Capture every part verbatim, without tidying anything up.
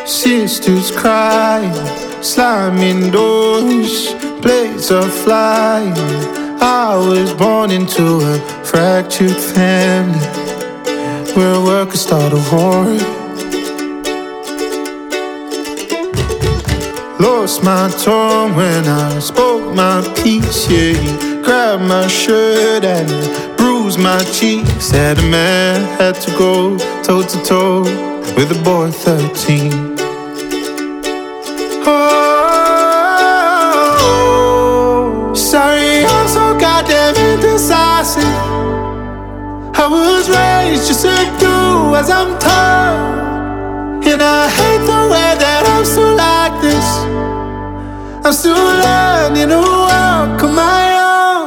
Sisters crying, slamming doors, plates are flying. I was born into a fractured family where workers start a war. Lost my tongue when I spoke my piece, yeah. He grabbed my shirt and bruised my cheeks. Said a man had to go toe to toe with a boy thirteen. Oh, sorry, I'm so goddamn indecisive. I was raised just to do as I'm told, and I hate the way that I'm still like this. I'm still learning to walk on my own.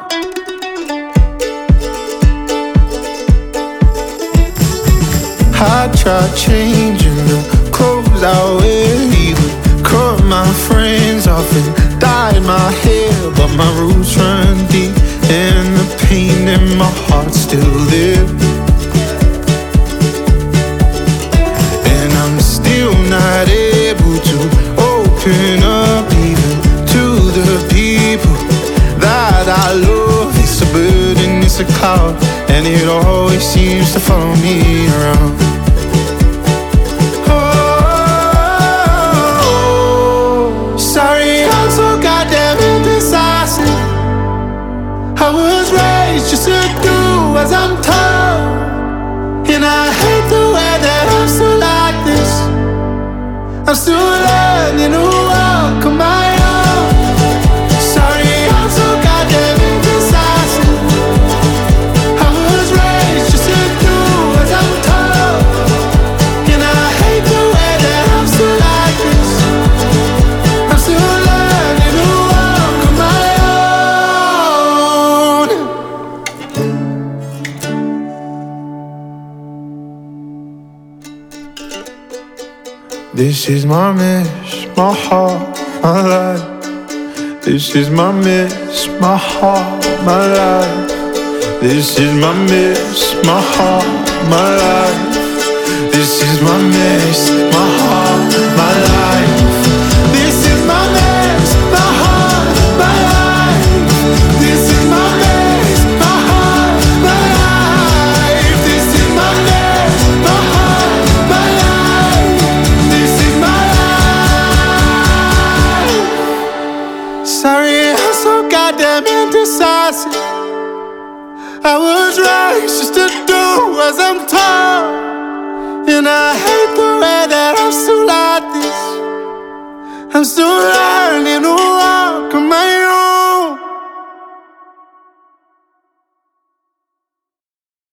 I tried changing the clothes I wear, even cut my friends off and dyed my hair, but my roots run deep and the pain in my heart still there. And I'm still not able to open up even to the people that I love. It's a burden, it's a cloud, and it always seems to follow me around. I was raised just to do as I'm told, and I hate the way that I'm still like this. I'm still learning to walk on my own. Sorry, I'm so goddamn indecisive. I was raised just to do as I'm told, and I hate the way that I'm still like this. I'm still learning to walk on my own. This is my mess, my heart, my life. This is my mess, my heart, my life. This is my mess, my heart, my life. This is my mess, my heart, my life. This is my mess, my heart, my life. This is my mess, my heart, my life. This is my mess, my heart, my life. This is my life. Sorry, I'm so goddamn indecisive. I was raised just to do as I'm told, and I